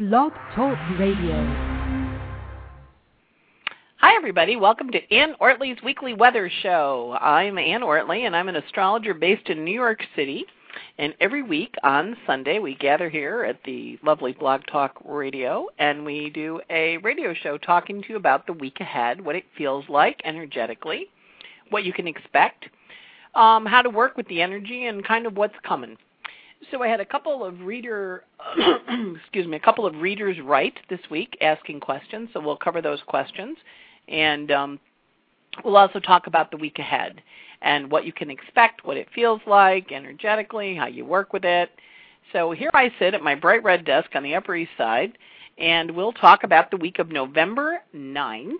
Blog Talk Radio. Hi, everybody. Welcome to Ann Ortley's Weekly Weather Show. I'm Ann Ortley, and I'm an astrologer based in New York City. And every week on Sunday, we gather here at the lovely Blog Talk Radio, and we do a radio show talking to you about the week ahead, what it feels like energetically, what you can expect, how to work with the energy, and kind of what's coming. So I had a couple of readers write this week asking questions, so we'll cover those questions. And we'll also talk about the week ahead and what you can expect, what it feels like energetically, how you work with it. So here I sit at my bright red desk on the Upper East Side, and we'll talk about the week of November 9th,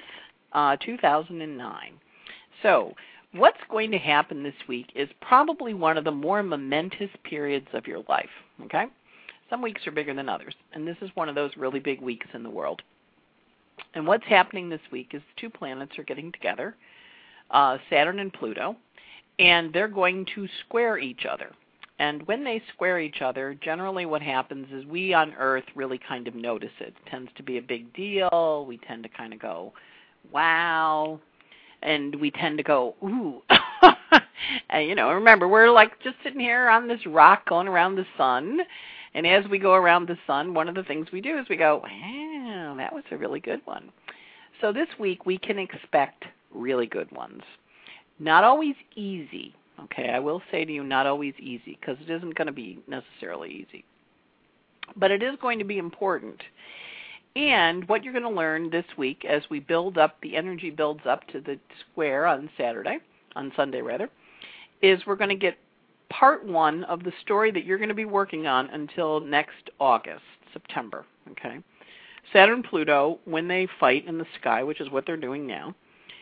2009. So what's going to happen this week is probably one of the more momentous periods of your life, okay? Some weeks are bigger than others, and this is one of those really big weeks in the world. And what's happening this week is two planets are getting together, Saturn and Pluto, and they're going to square each other. And when they square each other, generally what happens is we on Earth really kind of notice it. It tends to be a big deal. We tend to kind of go, wow. And we tend to go, ooh. And, remember, we're like just sitting here on this rock going around the sun. And as we go around the sun, one of the things we do is we go, wow, that was a really good one. So this week we can expect really good ones. Not always easy, okay? I will say to you, not always easy, because it isn't going to be necessarily easy. But it is going to be important. And what you're going to learn this week as we build up, the energy builds up to the square on Sunday, is we're going to get part one of the story that you're going to be working on until next August, September, okay? Saturn and Pluto, when they fight in the sky, which is what they're doing now,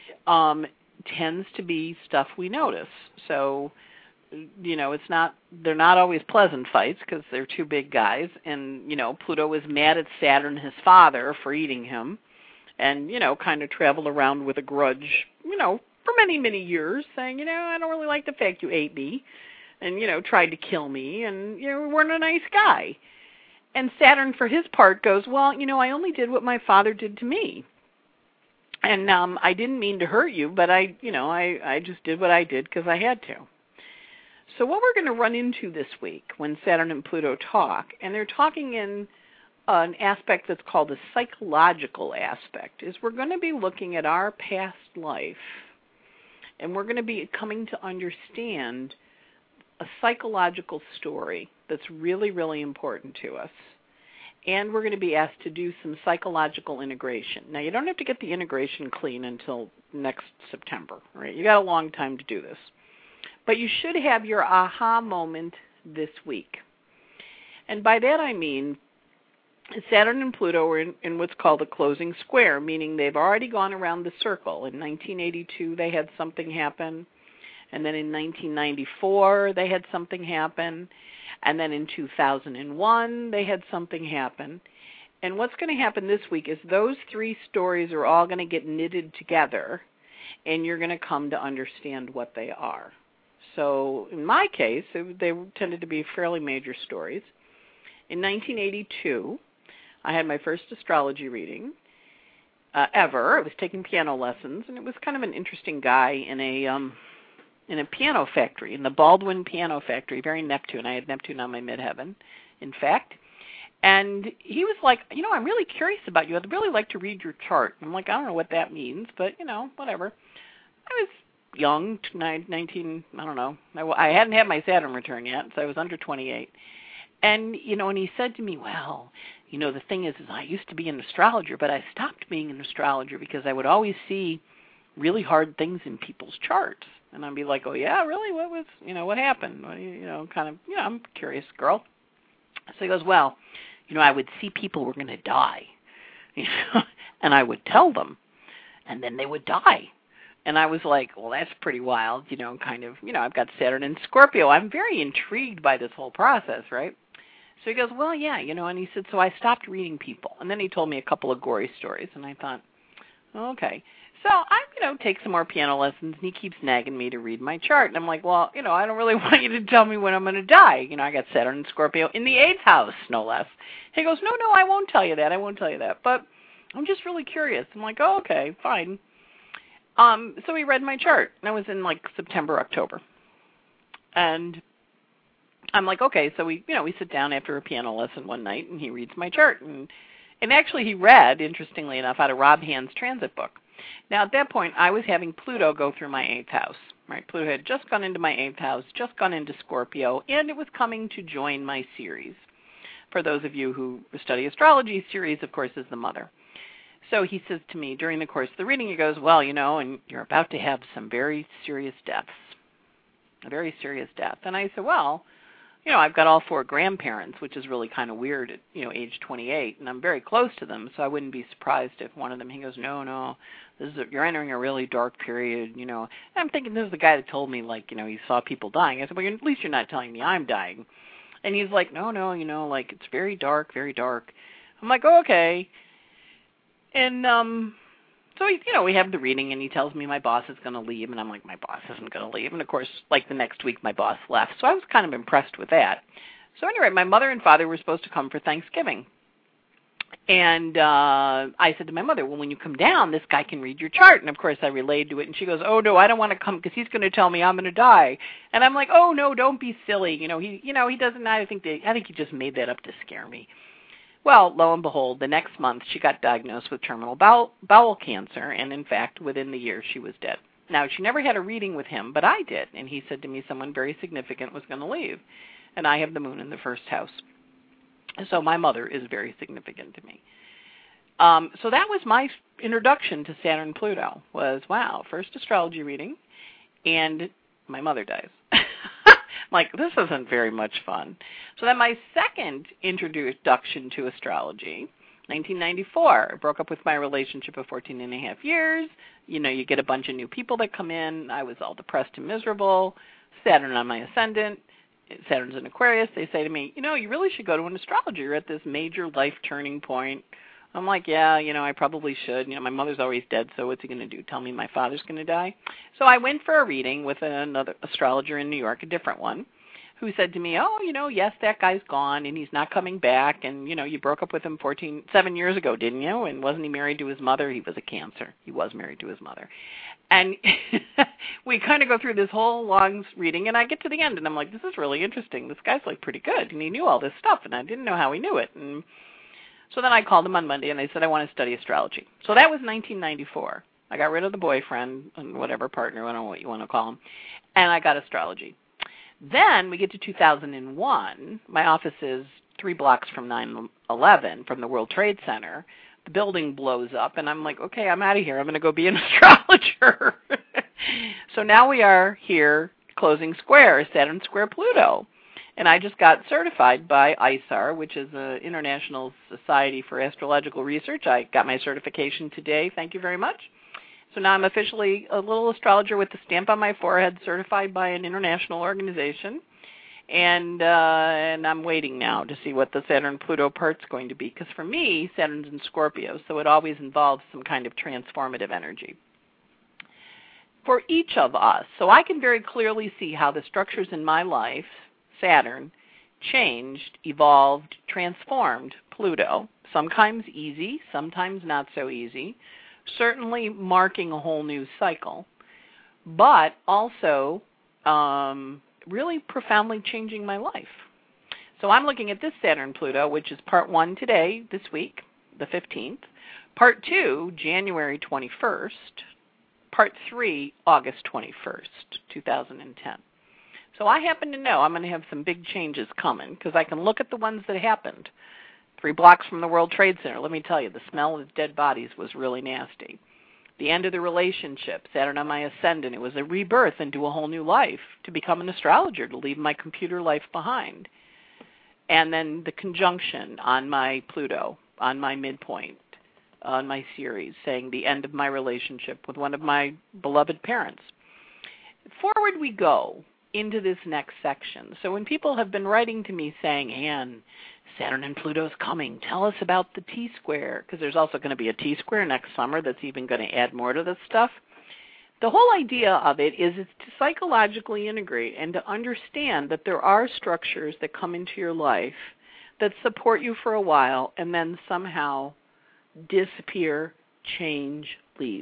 tends to be stuff we notice. So, they're not always pleasant fights because they're two big guys. And, Pluto was mad at Saturn, his father, for eating him and, kind of traveled around with a grudge, for many, many years saying, I don't really like the fact you ate me and, tried to kill me and, weren't a nice guy. And Saturn, for his part, goes, well, I only did what my father did to me. And I didn't mean to hurt you, but I just did what I did because I had to. So what we're going to run into this week when Saturn and Pluto talk, and they're talking in an aspect that's called the psychological aspect, is we're going to be looking at our past life, and we're going to be coming to understand a psychological story that's really, really important to us. And we're going to be asked to do some psychological integration. Now, you don't have to get the integration clean until next September, right? You got a long time to do this. But you should have your aha moment this week. And by that I mean Saturn and Pluto are in what's called a closing square, meaning they've already gone around the circle. In 1982, they had something happen. And then in 1994, they had something happen. And then in 2001, they had something happen. And what's going to happen this week is those three stories are all going to get knitted together, and you're going to come to understand what they are. So in my case, they tended to be fairly major stories. In 1982, I had my first astrology reading ever. I was taking piano lessons, and it was kind of an interesting guy in a piano factory, in the Baldwin Piano Factory, very Neptune. I had Neptune on my midheaven, in fact. And he was like, I'm really curious about you. I'd really like to read your chart. I'm like, I don't know what that means, but, whatever. I was young, 19, I don't know. I hadn't had my Saturn return yet, so I was under 28. And, and he said to me, well, the thing is I used to be an astrologer, but I stopped being an astrologer because I would always see really hard things in people's charts. And I'd be like, oh, yeah, really? What happened? I'm a curious girl. So he goes, well, I would see people were going to die, and I would tell them, and then they would die. And I was like, well, that's pretty wild, I've got Saturn in Scorpio. I'm very intrigued by this whole process, right? So he goes, well, yeah, and he said, so I stopped reading people. And then he told me a couple of gory stories, and I thought, okay. So I, take some more piano lessons, and he keeps nagging me to read my chart. And I'm like, well, I don't really want you to tell me when I'm going to die. I got Saturn and Scorpio in the 8th house, no less. He goes, no, I won't tell you that. I won't tell you that. But I'm just really curious. I'm like, oh, okay, fine. So he read my chart. And I was in like September, October. And I'm like, okay, so we sit down after a piano lesson one night, and he reads my chart. And actually he read, interestingly enough, out of Rob Hand's transit book. Now, at that point, I was having Pluto go through my 8th house. Right? Pluto had just gone into my 8th house, just gone into Scorpio, and it was coming to join my Ceres. For those of you who study astrology, Ceres, of course, is the mother. So he says to me during the course of the reading, he goes, well, and you're about to have some very serious deaths, a very serious death. And I said, well, I've got all 4 grandparents, which is really kind of weird at, age 28, and I'm very close to them, so I wouldn't be surprised if one of them, he goes, no, you're entering a really dark period, And I'm thinking, this is the guy that told me, he saw people dying. I said, well, at least you're not telling me I'm dying. And he's like, no, it's very dark, very dark. I'm like, oh, okay. And, so, we have the reading, and he tells me my boss is going to leave, and I'm like, my boss isn't going to leave. And, of course, the next week, my boss left. So I was kind of impressed with that. So anyway, my mother and father were supposed to come for Thanksgiving. And I said to my mother, well, when you come down, this guy can read your chart. And, of course, I relayed to it. And she goes, oh, no, I don't want to come because he's going to tell me I'm going to die. And I'm like, oh, no, don't be silly. He doesn't, I think he just made that up to scare me. Well, lo and behold, the next month she got diagnosed with terminal bowel cancer, and in fact, within the year she was dead. Now, she never had a reading with him, but I did, and he said to me someone very significant was going to leave, and I have the moon in the 1st house. So my mother is very significant to me. So that was my introduction to Saturn-Pluto, was, wow, first astrology reading, and my mother dies. Like, this isn't very much fun. So then my second introduction to astrology, 1994, I broke up with my relationship of 14 and a half years. You get a bunch of new people that come in. I was all depressed and miserable. Saturn on my ascendant. Saturn's in Aquarius. They say to me, you really should go to an astrologer. You're at this major life turning point. I'm like, yeah, I probably should. My mother's always dead, so what's he going to do? Tell me my father's going to die? So I went for a reading with another astrologer in New York, a different one, who said to me, oh, yes, that guy's gone, and he's not coming back, and, you broke up with him 7 years ago, didn't you? And wasn't he married to his mother? He was a Cancer. He was married to his mother. And we kind of go through this whole long reading, and I get to the end, and I'm like, this is really interesting. This guy's, pretty good, and he knew all this stuff, and I didn't know how he knew it. And so then I called him on Monday, and I said I want to study astrology. So that was 1994. I got rid of the boyfriend and whatever partner, I don't know what you want to call him, and I got astrology. Then we get to 2001. My office is 3 blocks from 9/11, from the World Trade Center. The building blows up, and I'm like, okay, I'm out of here. I'm going to go be an astrologer. So now we are here closing square, Saturn square Pluto. And I just got certified by ISAR, which is the International Society for Astrological Research. I got my certification today. Thank you very much. So now I'm officially a little astrologer with the stamp on my forehead, certified by an international organization. And I'm waiting now to see what the Saturn-Pluto part's going to be. Because for me, Saturn's in Scorpio, so it always involves some kind of transformative energy. For each of us, so I can very clearly see how the structures in my life, Saturn, changed, evolved, transformed Pluto, sometimes easy, sometimes not so easy, certainly marking a whole new cycle, but also really profoundly changing my life. So I'm looking at this Saturn-Pluto, which is part 1 today, this week, the 15th, part 2, January 21st, part 3, August 21st, 2010. So I happen to know I'm going to have some big changes coming because I can look at the ones that happened. 3 blocks from the World Trade Center, let me tell you, the smell of dead bodies was really nasty. The end of the relationship, Saturn on my ascendant, it was a rebirth into a whole new life, to become an astrologer, to leave my computer life behind. And then the conjunction on my Pluto, on my midpoint, on my Ceres, saying the end of my relationship with one of my beloved parents. Forward we go into this next section. So when people have been writing to me saying, Anne, Saturn and Pluto's coming. Tell us about the T-square, because there's also going to be a T-square next summer that's even going to add more to this stuff. The whole idea of it is it's to psychologically integrate and to understand that there are structures that come into your life that support you for a while and then somehow disappear, change, leave.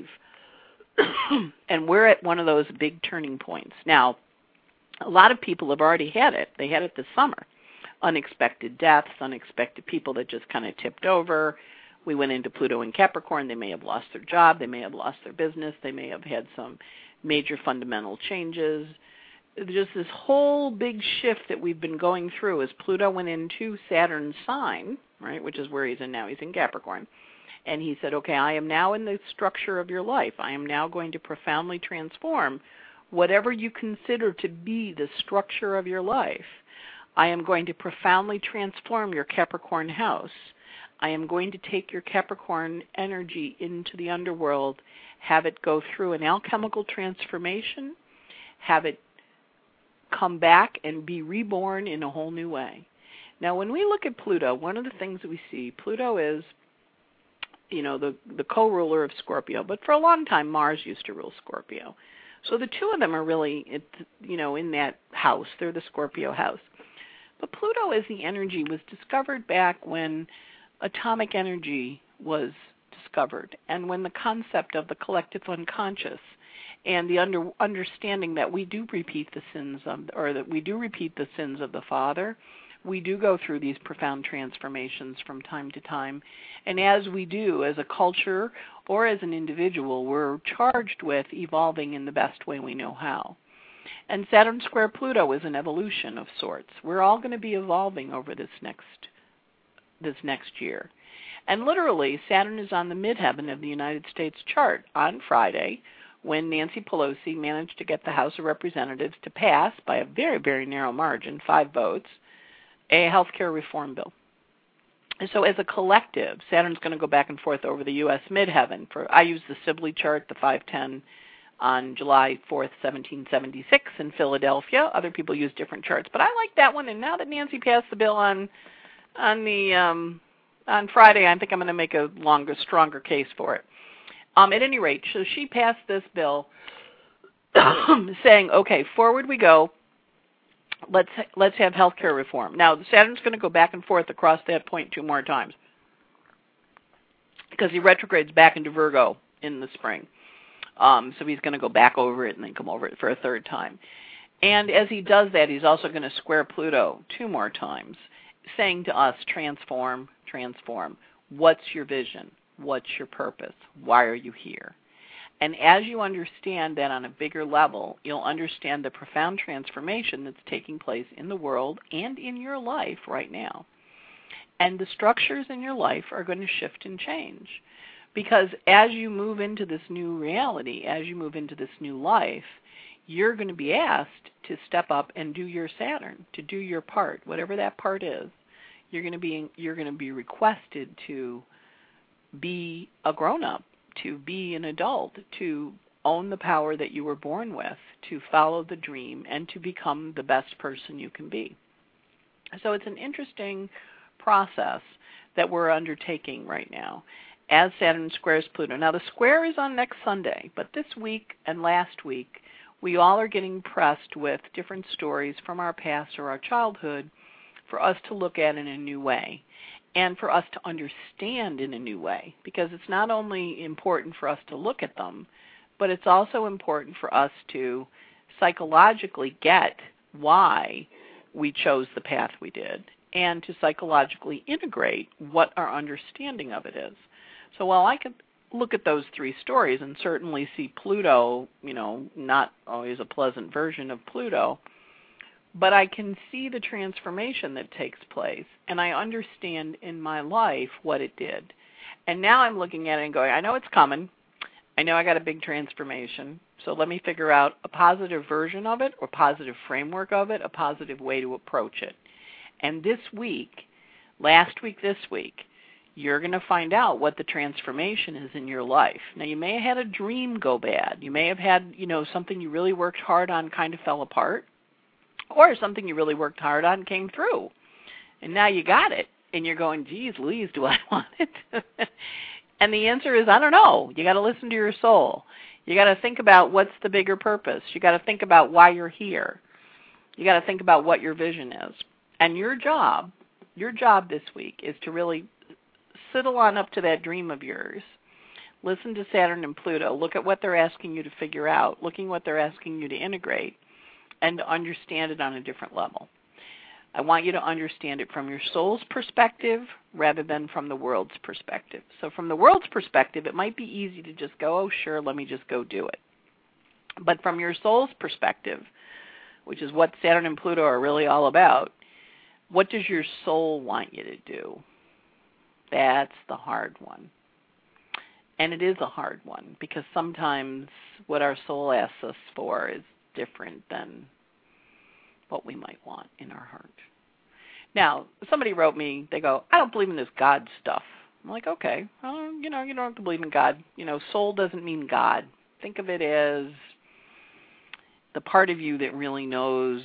And we're at one of those big turning points. Now, a lot of people have already had it. They had it this summer. Unexpected deaths, unexpected people that just kind of tipped over. We went into Pluto in Capricorn. They may have lost their job. They may have lost their business. They may have had some major fundamental changes. Just this whole big shift that we've been going through as Pluto went into Saturn's sign, right, which is where he's in now. He's in Capricorn. And he said, okay, I am now in the structure of your life. I am now going to profoundly transform whatever you consider to be the structure of your life. I am going to profoundly transform your Capricorn house. I am going to take your Capricorn energy into the underworld, have it go through an alchemical transformation, have it come back and be reborn in a whole new way. Now, when we look at Pluto, one of the things that we see, Pluto is, the co-ruler of Scorpio. But for a long time, Mars used to rule Scorpio. So the two of them are really, in that house. They're the Scorpio house. But Pluto as the energy was discovered back when atomic energy was discovered, and when the concept of the collective unconscious and the understanding that we do repeat the sins of, or that we do repeat the sins of the Father, we do go through these profound transformations from time to time. And as we do, as a culture or as an individual, we're charged with evolving in the best way we know how. And Saturn square Pluto is an evolution of sorts. We're all going to be evolving over this next year. And literally, Saturn is on the midheaven of the United States chart on Friday, when Nancy Pelosi managed to get the House of Representatives to pass, by a very, very narrow margin, 5 votes, a health care reform bill. And so as a collective, Saturn's going to go back and forth over the U.S. midheaven. I use the Sibley chart, the 510, on July 4th, 1776 in Philadelphia. Other people use different charts, but I like that one. And now that Nancy passed the bill on Friday, I think I'm going to make a stronger case for it. At any rate, so she passed this bill saying, okay, forward we go. Let's have health care reform. Now, Saturn's going to go back and forth across that point 2 more times because he retrogrades back into Virgo in the spring. So he's going to go back over it and then come over it for a 3rd time. And as he does that, he's also going to square Pluto 2 more times, saying to us, transform, transform. What's your vision? What's your purpose? Why are you here? And as you understand that on a bigger level, you'll understand the profound transformation that's taking place in the world and in your life right now. And the structures in your life are going to shift and change. Because as you move into this new reality, as you move into this new life, you're going to be asked to step up and do your Saturn, to do your part, whatever that part is. You're going to be requested to be a grown-up, to be an adult, to own the power that you were born with, to follow the dream, and to become the best person you can be. So it's an interesting process that we're undertaking right now as Saturn squares Pluto. Now, the square is on next Sunday, but this week and last week, we all are getting pressed with different stories from our past or our childhood for us to look at in a new way and for us to understand in a new way, because it's not only important for us to look at them, but it's also important for us to psychologically get why we chose the path we did and to psychologically integrate what our understanding of it is. So while I could look at those 3 stories and certainly see Pluto, not always a pleasant version of Pluto, but I can see the transformation that takes place, and I understand in my life what it did. And now I'm looking at it and going, I know it's coming. I know I got a big transformation, so let me figure out a positive version of it or positive framework of it, a positive way to approach it. And this week, last week, this week, you're going to find out what the transformation is in your life. Now, you may have had a dream go bad. You may have had, something you really worked hard on kind of fell apart, or something you really worked hard on came through. And now you got it, And you're going, geez, Louise, do I want it? And the answer is, I don't know. You got to listen to your soul. You got to think about what's the bigger purpose. You got to think about why you're here. You got to think about what your vision is. And your job this week is to really sidle on up to that dream of yours. Listen to Saturn and Pluto. Look at what they're asking you to figure out, looking what they're asking you to integrate, and to understand it on a different level. I want you to understand it from your soul's perspective rather than from the world's perspective. So from the world's perspective, it might be easy to just go, oh, sure, let me just go do it. But from your soul's perspective, which is what Saturn and Pluto are really all about, what does your soul want you to do? That's the hard one. And it is a hard one because sometimes what our soul asks us for is different than what we might want in our heart. Now, somebody wrote me, they go, I don't believe in this God stuff. I'm like, okay, well, you don't have to believe in God. Soul doesn't mean God. Think of it as the part of you that really knows,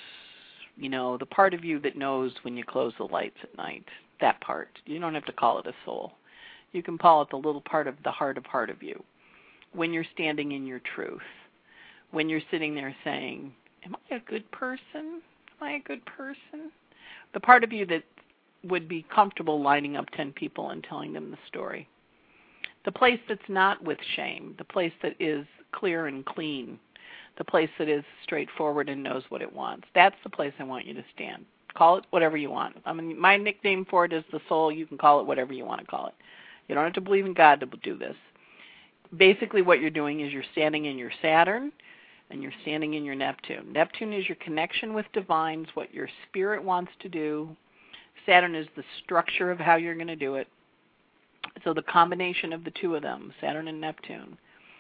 the part of you that knows when you close the lights at night. That part. You don't have to call it a soul. You can call it the little part of the heart of you. When you're standing in your truth. When you're sitting there saying, am I a good person? Am I a good person? The part of you that would be comfortable lining up 10 people and telling them the story. The place that's not with shame. The place that is clear and clean. The place that is straightforward and knows what it wants. That's the place I want you to stand. Call it whatever you want. I mean, my nickname for it is the soul. You can call it whatever you want to call it. You don't have to believe in God to do this. Basically what you're doing is you're standing in your Saturn and you're standing in your Neptune. Neptune is your connection with divines, what your spirit wants to do. Saturn is the structure of how you're going to do it. So the combination of the two of them, Saturn and Neptune,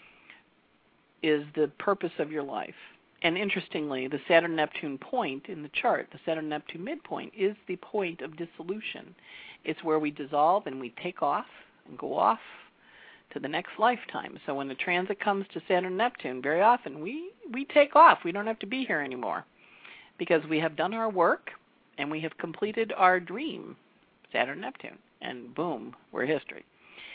is the purpose of your life. And interestingly, the Saturn-Neptune point in the chart, the Saturn-Neptune midpoint, is the point of dissolution. It's where we dissolve and we take off and go off to the next lifetime. So when the transit comes to Saturn-Neptune, very often we take off. We don't have to be here anymore because we have done our work and we have completed our dream, Saturn-Neptune, and boom, we're history.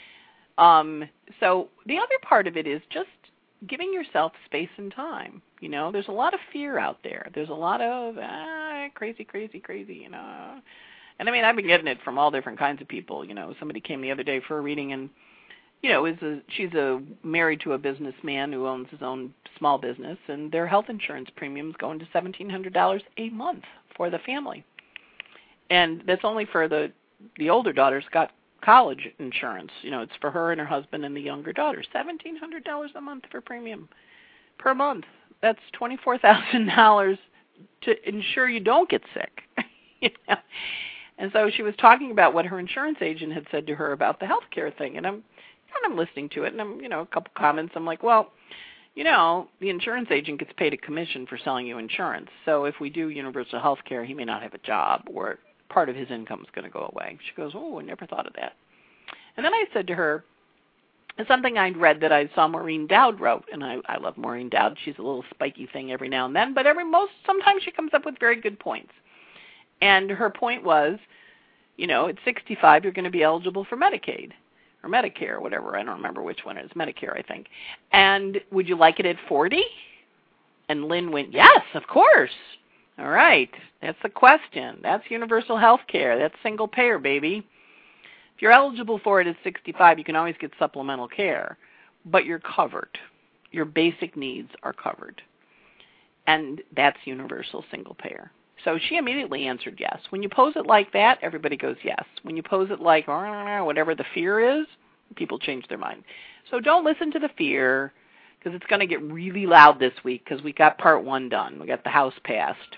So the other part of it is just giving yourself space and time. There's a lot of fear out there. There's a lot of crazy, And I mean, I've been getting it from all different kinds of people. Somebody came the other day for a reading, and she's married to a businessman who owns his own small business, and their health insurance premiums going to $1,700 a month for the family, and that's only for the older daughter's got college insurance. It's for her and her husband and the younger daughter. $1,700 a month for premium per month. That's $24,000 to ensure you don't get sick. And so she was talking about what her insurance agent had said to her about the healthcare thing, and I'm listening to it, and I'm a couple comments. I'm like, well, the insurance agent gets paid a commission for selling you insurance. So if we do universal health care, he may not have a job, or part of his income is going to go away. She goes, oh, I never thought of that. And then I said to her, something I'd read that I saw Maureen Dowd wrote, and I love Maureen Dowd. She's a little spiky thing every now and then, but sometimes she comes up with very good points. And her point was, at 65, you're going to be eligible for Medicaid or Medicare or whatever. I don't remember which one it is. Medicare, I think. And would you like it at 40? And Lynn went, yes, of course. All right. That's the question. That's universal health care. That's single payer, baby. If you're eligible for it at 65, you can always get supplemental care, but you're covered. Your basic needs are covered. And that's universal single payer. So she immediately answered yes. When you pose it like that, everybody goes yes. When you pose it like, whatever the fear is, people change their mind. So don't listen to the fear, because it's going to get really loud this week because we got part 1 done. We got the House passed.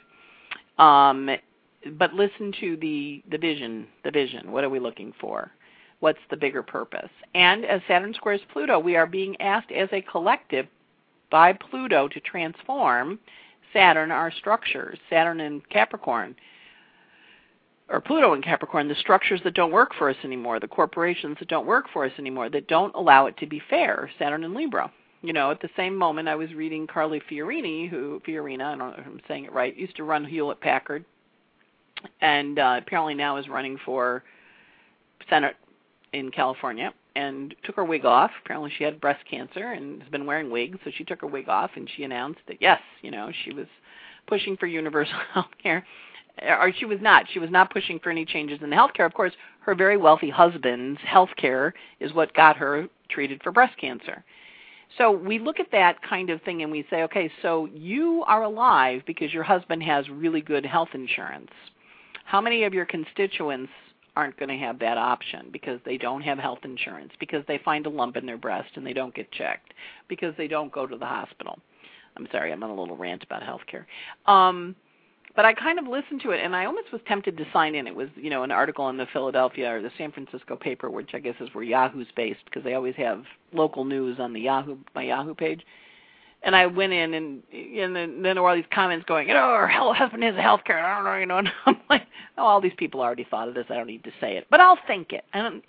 But listen to the vision. The vision. What are we looking for? What's the bigger purpose? And as Saturn squares Pluto, we are being asked as a collective by Pluto to transform Saturn, our structures, Saturn and Capricorn, or Pluto and Capricorn, the structures that don't work for us anymore, the corporations that don't work for us anymore, that don't allow it to be fair, Saturn and Libra. At the same moment I was reading Carly Fiorina, I don't know if I'm saying it right, used to run Hewlett-Packard, and apparently now is running for Senate in California, and took her wig off. Apparently she had breast cancer and has been wearing wigs, so she took her wig off, and she announced that, yes, she was pushing for universal health care. Or she was not. She was not pushing for any changes in the health care. Of course, her very wealthy husband's health care is what got her treated for breast cancer. So we look at that kind of thing and we say, okay, so you are alive because your husband has really good health insurance. How many of your constituents aren't going to have that option because they don't have health insurance, because they find a lump in their breast and they don't get checked, because they don't go to the hospital? I'm sorry, I'm on a little rant about health care. But I kind of listened to it, and I almost was tempted to sign in. It was, an article in the Philadelphia or the San Francisco paper, which I guess is where Yahoo's based, because they always have local news on the my Yahoo page. And I went in, and then there were all these comments going, her husband has health care. I don't know, and I'm like, all these people already thought of this. I don't need to say it, but I'll think it. And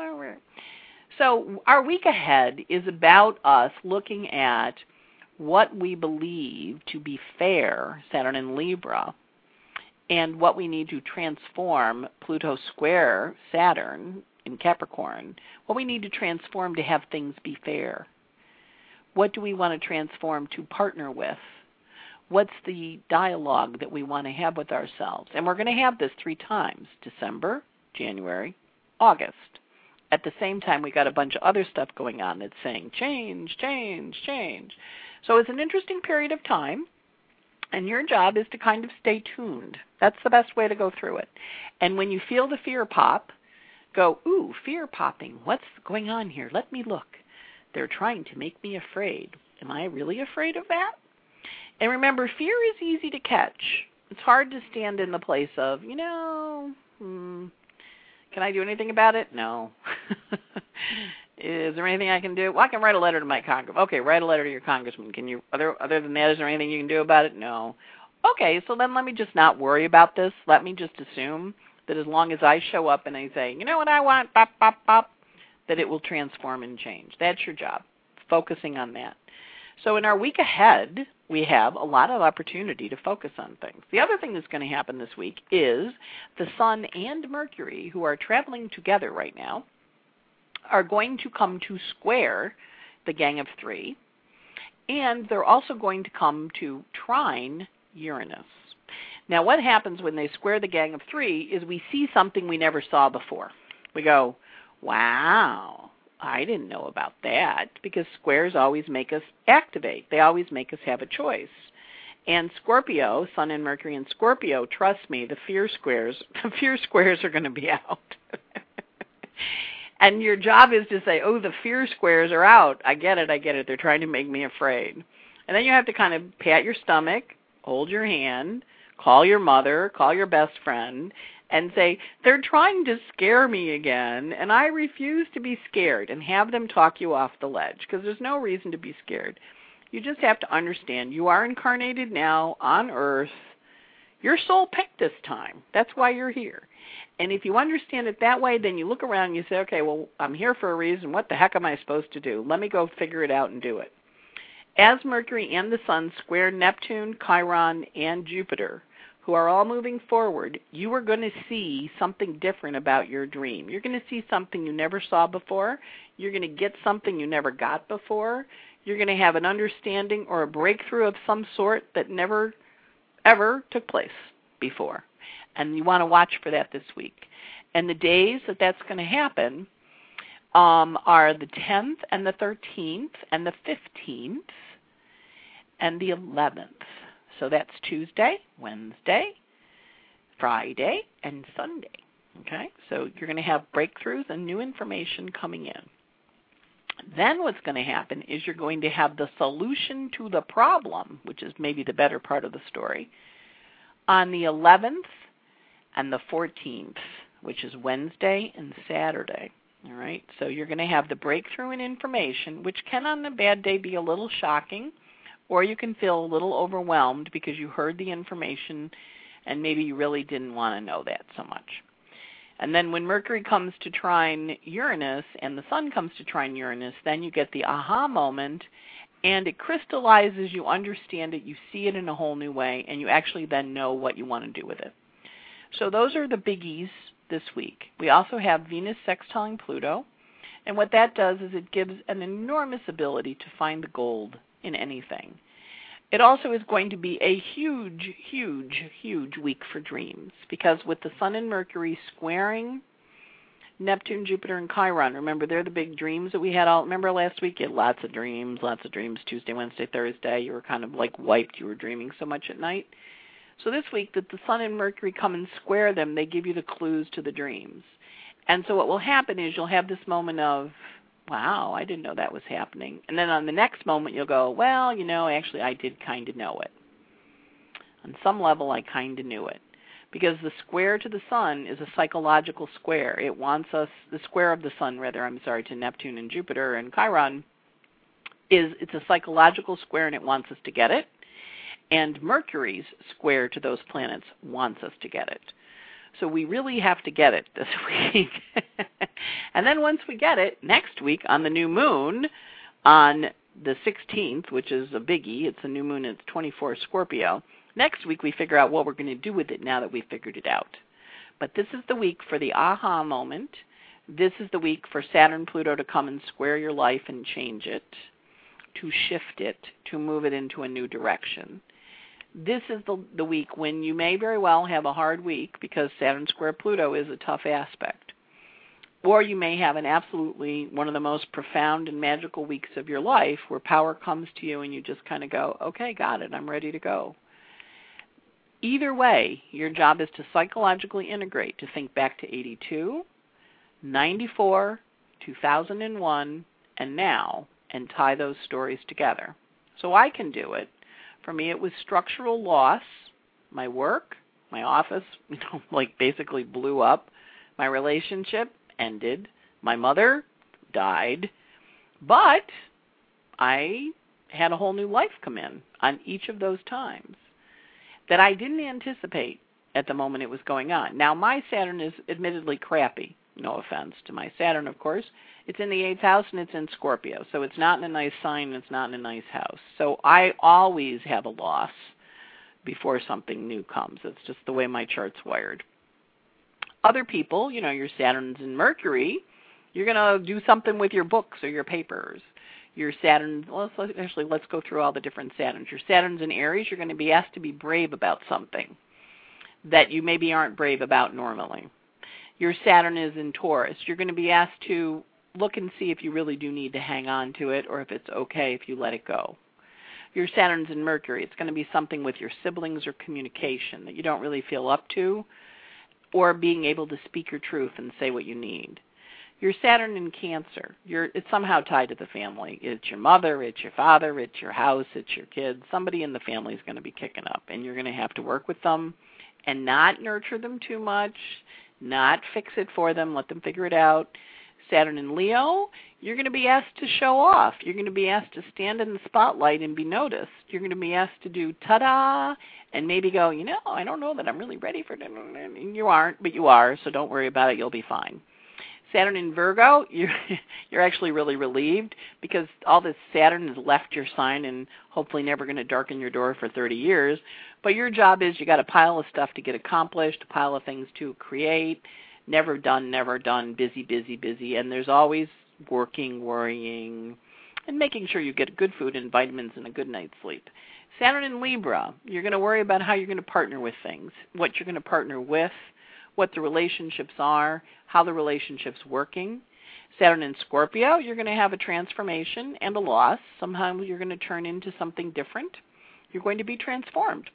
so our week ahead is about us looking at what we believe to be fair, Saturn in Libra, and what we need to transform, Pluto square Saturn in Capricorn, what we need to transform to have things be fair. What do we want to transform to partner with? What's the dialogue that we want to have with ourselves? And we're going to have this 3 times, December, January, August. At the same time, we got a bunch of other stuff going on that's saying change, change, change. So it's an interesting period of time, and your job is to kind of stay tuned. That's the best way to go through it. And when you feel the fear pop, go, ooh, fear popping. What's going on here? Let me look. They're trying to make me afraid. Am I really afraid of that? And remember, fear is easy to catch. It's hard to stand in the place of, can I do anything about it? No. Is there anything I can do? Well, I can write a letter to my congressman. Okay, write a letter to your congressman. Can you, other than that, is there anything you can do about it? No. Okay, so then let me just not worry about this. Let me just assume that as long as I show up and I say, you know what I want, bop, bop, bop, that it will transform and change. That's your job, focusing on that. So in our week ahead, we have a lot of opportunity to focus on things. The other thing that's going to happen this week is the Sun and Mercury, who are traveling together right now, are going to come to square the Gang of 3, and they're also going to come to trine Uranus. Now, what happens when they square the Gang of 3 is we see something we never saw before. We go, wow, I didn't know about that, because squares always make us activate. They always make us have a choice. And Scorpio, Sun and Mercury in Scorpio, trust me, the fear squares are going to be out. And your job is to say, oh, the fear squares are out. I get it. They're trying to make me afraid. And then you have to kind of pat your stomach, hold your hand, call your mother, call your best friend, and say, they're trying to scare me again, and I refuse to be scared, and have them talk you off the ledge, because there's no reason to be scared. You just have to understand you are incarnated now on Earth. Your soul picked this time. That's why you're here. And if you understand it that way, then you look around and you say, okay, well, I'm here for a reason. What the heck am I supposed to do? Let me go figure it out and do it. As Mercury and the Sun square Neptune, Chiron, and Jupiter, who are all moving forward, you are going to see something different about your dream. You're going to see something you never saw before. You're going to get something you never got before. You're going to have an understanding or a breakthrough of some sort that never, ever took place before. And you want to watch for that this week. And the days that that's going to happen are the 10th and the 13th and the 15th and the 11th. So that's Tuesday, Wednesday, Friday, and Sunday. Okay? So you're going to have breakthroughs and new information coming in. Then what's going to happen is you're going to have the solution to the problem, which is maybe the better part of the story, on the 11th and the 14th, which is Wednesday and Saturday. All right? So you're going to have the breakthrough in information, which can on a bad day be a little shocking, or you can feel a little overwhelmed because you heard the information and maybe you really didn't want to know that so much. And then when Mercury comes to trine Uranus and the Sun comes to trine Uranus, then you get the aha moment, and it crystallizes, you understand it, you see it in a whole new way, and you actually then know what you want to do with it. So those are the biggies this week. We also have Venus sextiling Pluto, and what that does is it gives an enormous ability to find the gold in anything. It also is going to be a huge, huge, huge week for dreams, because with the Sun and Mercury squaring Neptune, Jupiter, and Chiron, remember they're the big dreams that we had remember last week? You had lots of dreams, Tuesday, Wednesday, Thursday. You were kind of like wiped. You were dreaming so much at night. So this week that the Sun and Mercury come and square them, they give you the clues to the dreams. And so what will happen is you'll have this moment of, wow, I didn't know that was happening. And then on the next moment you'll go, well, actually I did kind of know it. On some level I kind of knew it. Because the square to the Sun is a psychological square. It wants us, the square of the Sun, to Neptune and Jupiter and Chiron, it's a psychological square and it wants us to get it. And Mercury's square to those planets wants us to get it. So we really have to get it this week. And then once we get it, next week on the new moon, on the 16th, which is a biggie, it's a new moon, it's 24 Scorpio, next week we figure out what we're going to do with it now that we've figured it out. But this is the week for the aha moment. This is the week for Saturn, Pluto to come and square your life and change it, to shift it, to move it into a new direction. This is the week when you may very well have a hard week because Saturn square Pluto is a tough aspect. Or you may have an absolutely one of the most profound and magical weeks of your life where power comes to you and you just kind of go, okay, got it, I'm ready to go. Either way, your job is to psychologically integrate, to think back to 82, 94, 2001, and now, and tie those stories together. So I can do it. For me, it was structural loss. My work, my office, basically blew up. My relationship ended. My mother died. But I had a whole new life come in on each of those times that I didn't anticipate at the moment it was going on. Now, my Saturn is admittedly crappy. No offense to my Saturn, of course. It's in the 8th house and it's in Scorpio. So it's not in a nice sign and it's not in a nice house. So I always have a loss before something new comes. It's just the way my chart's wired. Other people, your Saturn's in Mercury, you're going to do something with your books or your papers. Your Saturn, let's go through all the different Saturns. Your Saturn's in Aries, you're going to be asked to be brave about something that you maybe aren't brave about normally. Your Saturn is in Taurus. You're going to be asked to look and see if you really do need to hang on to it or if it's okay if you let it go. Your Saturn's in Mercury. It's going to be something with your siblings or communication that you don't really feel up to, or being able to speak your truth and say what you need. Your Saturn in Cancer, it's somehow tied to the family. It's your mother, it's your father, it's your house, it's your kids. Somebody in the family is going to be kicking up, and you're going to have to work with them and not nurture them too much, not fix it for them, let them figure it out. Saturn in Leo, you're going to be asked to show off. You're going to be asked to stand in the spotlight and be noticed. You're going to be asked to do ta-da and maybe go, I don't know that I'm really ready for it. You aren't, but you are, so don't worry about it. You'll be fine. Saturn in Virgo, you're actually really relieved because all this Saturn has left your sign and hopefully never going to darken your door for 30 years. But your job is you got a pile of stuff to get accomplished, a pile of things to create, never done, busy, busy, busy. And there's always working, worrying, and making sure you get good food and vitamins and a good night's sleep. Saturn in Libra, you're going to worry about how you're going to partner with things, what you're going to partner with, what the relationships are, how the relationship's working. Saturn in Scorpio, you're going to have a transformation and a loss. Somehow you're going to turn into something different. You're going to be transformed,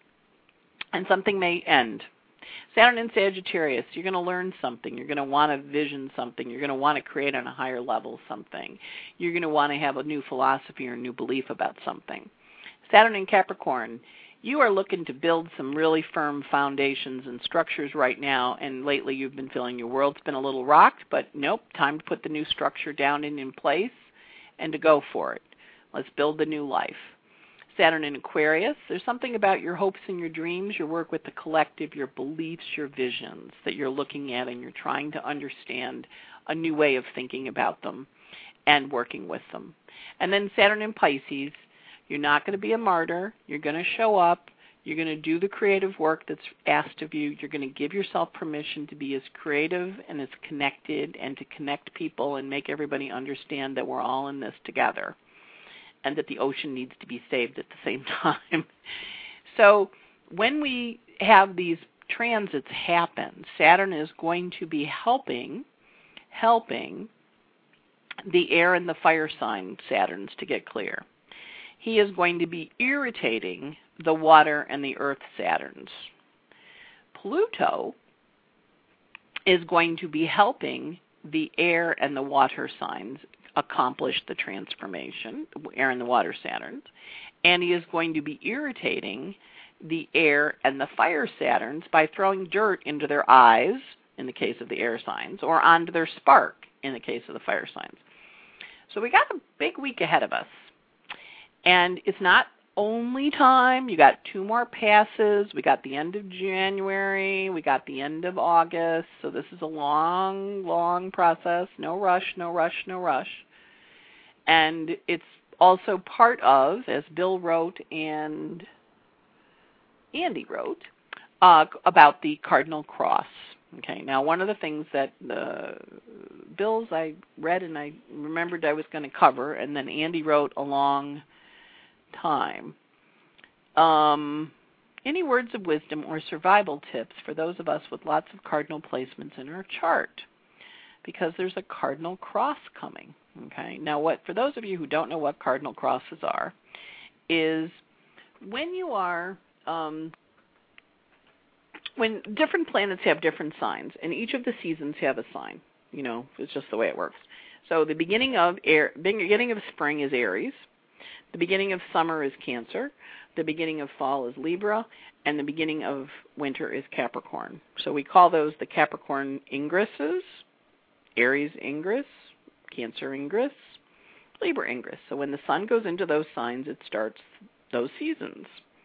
and something may end. Saturn in Sagittarius, you're going to learn something. You're going to want to vision something. You're going to want to create on a higher level something. You're going to want to have a new philosophy or a new belief about something. Saturn in Capricorn, you are looking to build some really firm foundations and structures right now, and lately you've been feeling your world's been a little rocked, but nope, time to put the new structure down and in place and to go for it. Let's build the new life. Saturn in Aquarius, there's something about your hopes and your dreams, your work with the collective, your beliefs, your visions that you're looking at, and you're trying to understand a new way of thinking about them and working with them. And then Saturn in Pisces, you're not going to be a martyr. You're going to show up. You're going to do the creative work that's asked of you. You're going to give yourself permission to be as creative and as connected and to connect people and make everybody understand that we're all in this together and that the ocean needs to be saved at the same time. So when we have these transits happen, Saturn is going to be helping the air and the fire sign Saturns to get clear. He is going to be irritating the water and the earth Saturns. Pluto is going to be helping the air and the water signs accomplish the transformation, air and the water Saturns, and he is going to be irritating the air and the fire Saturns by throwing dirt into their eyes, in the case of the air signs, or onto their spark, in the case of the fire signs. So we got a big week ahead of us. And it's not only time. You got 2 more passes. We got the end of January. We got the end of August. So this is a long, long process. No rush, no rush, no rush. And it's also part of, as Bill wrote and Andy wrote, about the cardinal cross. Okay, now one of the things that Bill's I read and I remembered I was going to cover, and then Andy wrote a long time. Any words of wisdom or survival tips for those of us with lots of cardinal placements in our chart? Because there's a cardinal cross coming. Okay, now for those of you who don't know what cardinal crosses are, is when you are when different planets have different signs, and each of the seasons have a sign. You know, it's just the way it works. So the beginning of spring is Aries. The beginning of summer is Cancer. The beginning of fall is Libra. And the beginning of winter is Capricorn. So we call those the Capricorn ingresses, Aries ingress, Cancer ingress, Libra ingress. So when the sun goes into those signs, it starts those seasons.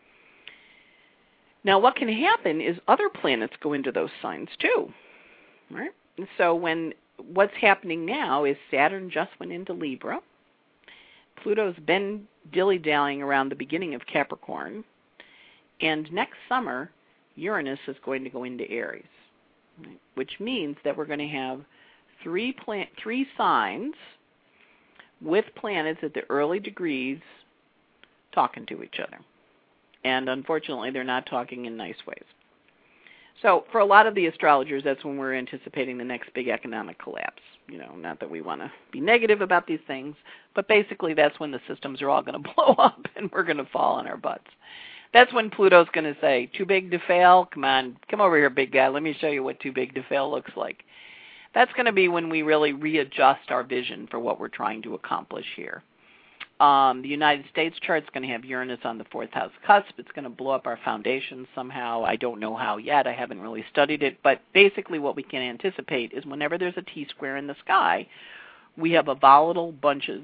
Now, what can happen is other planets go into those signs too, right? And so what's happening now is Saturn just went into Libra. Pluto's been dilly-dallying around the beginning of Capricorn. And next summer, Uranus is going to go into Aries, right? Which means that we're going to have three signs with planets at the early degrees talking to each other. And unfortunately, they're not talking in nice ways. So for a lot of the astrologers, that's when we're anticipating the next big economic collapse. You know, not that we want to be negative about these things, but basically that's when the systems are all going to blow up and we're going to fall on our butts. That's when Pluto's going to say, too big to fail? Come on, come over here, big guy. Let me show you what too big to fail looks like. That's going to be when we really readjust our vision for what we're trying to accomplish here. The United States chart is going to have Uranus on the 4th house cusp. It's going to blow up our foundations somehow. I don't know how yet. I haven't really studied it. But basically what we can anticipate is whenever there's a T-square in the sky, we have a volatile bunches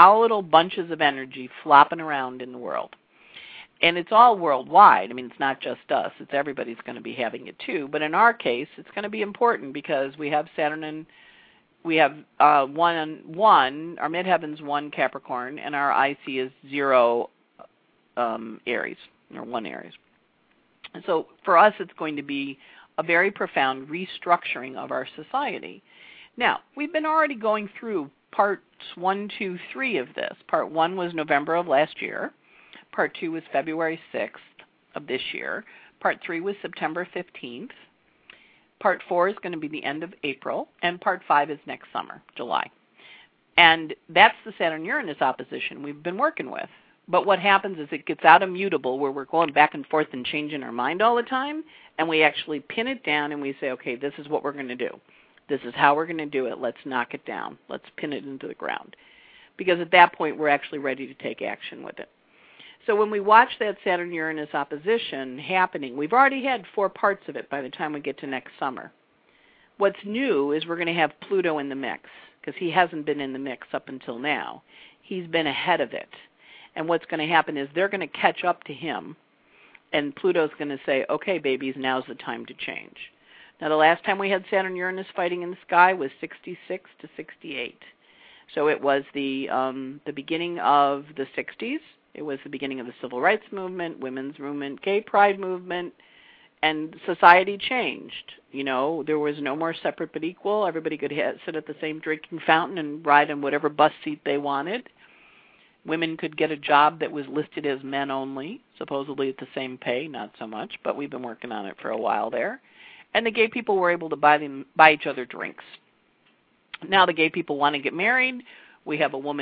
of energy flopping around in the world. And it's all worldwide. I mean, it's not just us. It's everybody's going to be having it too. But in our case, it's going to be important because we have Saturn and we have our midheaven's 1 Capricorn, and our IC is 0 Aries, or 1 Aries. And so for us, it's going to be a very profound restructuring of our society. Now, we've been already going through parts 1, 2, 3 of this. Part 1 was November of last year. Part 2 was February 6th of this year. Part 3 was September 15th. Part 4 is going to be the end of April, and Part 5 is next summer, July. And that's the Saturn-Uranus opposition we've been working with. But what happens is it gets out of mutable where we're going back and forth and changing our mind all the time, and we actually pin it down and we say, okay, this is what we're going to do. This is how we're going to do it. Let's knock it down. Let's pin it into the ground. Because at that point, we're actually ready to take action with it. So when we watch that Saturn-Uranus opposition happening, we've already had 4 parts of it by the time we get to next summer. What's new is we're going to have Pluto in the mix, because he hasn't been in the mix up until now. He's been ahead of it. And what's going to happen is they're going to catch up to him, and Pluto's going to say, okay, babies, now's the time to change. Now, the last time we had Saturn-Uranus fighting in the sky was 66 to 68. So it was the beginning of the 60s, It was the beginning of the civil rights movement, women's movement, gay pride movement, and society changed. There was no more separate but equal. Everybody could sit at the same drinking fountain and ride in whatever bus seat they wanted. Women could get a job that was listed as men only, supposedly at the same pay, not so much, but we've been working on it for a while there. And the gay people were able to buy each other drinks. Now the gay people want to get married. We have two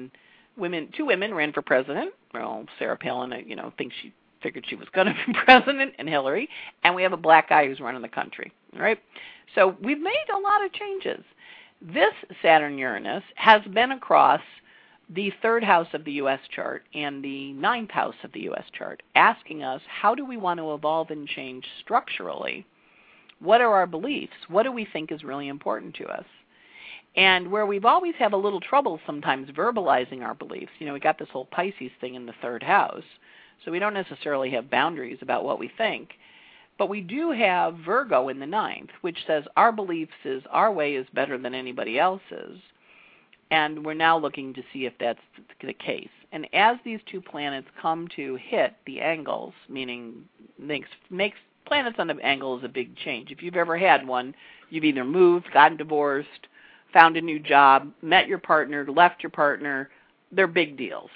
women ran for president. Well, Sarah Palin, figured she was going to be president, and Hillary. And we have a black guy who's running the country, right? So we've made a lot of changes. This Saturn-Uranus has been across the third house of the U.S. chart and the ninth house of the U.S. chart, asking us, how do we want to evolve and change structurally? What are our beliefs? What do we think is really important to us? And where we've always had a little trouble sometimes verbalizing our beliefs, we got this whole Pisces thing in the third house, so we don't necessarily have boundaries about what we think. But we do have Virgo in the ninth, which says our beliefs is our way is better than anybody else's. And we're now looking to see if that's the case. And as these two planets come to hit the angles, meaning makes planets on the angle is a big change. If you've ever had one, you've either moved, gotten divorced, found a new job, met your partner, left your partner. They're big deals.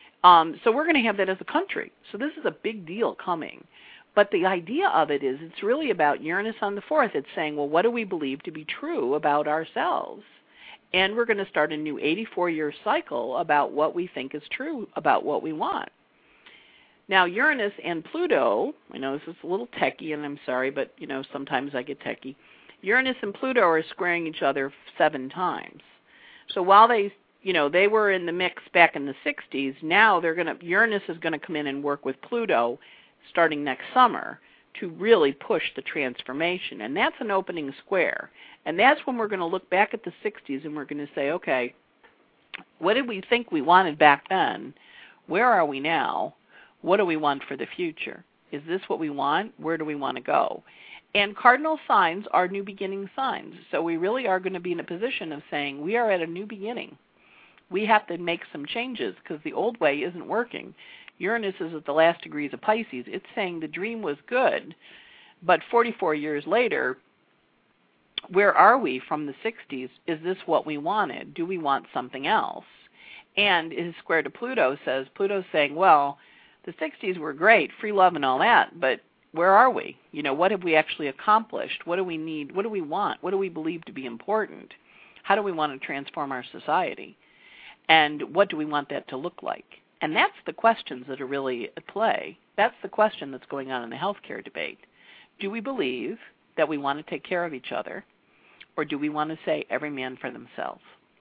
So we're going to have that as a country. So this is a big deal coming. But the idea of it is it's really about Uranus on the fourth. It's saying, well, what do we believe to be true about ourselves? And we're going to start a new 84-year cycle about what we think is true about what we want. Now, Uranus and Pluto, I know this is a little techie, and I'm sorry, but, sometimes I get techie. Uranus and Pluto are squaring each other 7 times. So while they were in the mix back in the 60s, now Uranus is going to come in and work with Pluto starting next summer to really push the transformation. And that's an opening square. And that's when we're going to look back at the 60s and we're going to say, okay, what did we think we wanted back then? Where are we now? What do we want for the future? Is this what we want? Where do we want to go? And cardinal signs are new beginning signs. So we really are going to be in a position of saying we are at a new beginning. We have to make some changes because the old way isn't working. Uranus is at the last degrees of Pisces. It's saying the dream was good, but 44 years later, where are we from the 60s? Is this what we wanted? Do we want something else? And his square to Pluto says, Pluto's saying, well, the 60s were great, free love and all that, but where are we? What have we actually accomplished? What do we need? What do we want? What do we believe to be important? How do we want to transform our society? And what do we want that to look like? And that's the questions that are really at play. That's the question that's going on in the healthcare debate. Do we believe that we want to take care of each other, or do we want to say every man for themselves?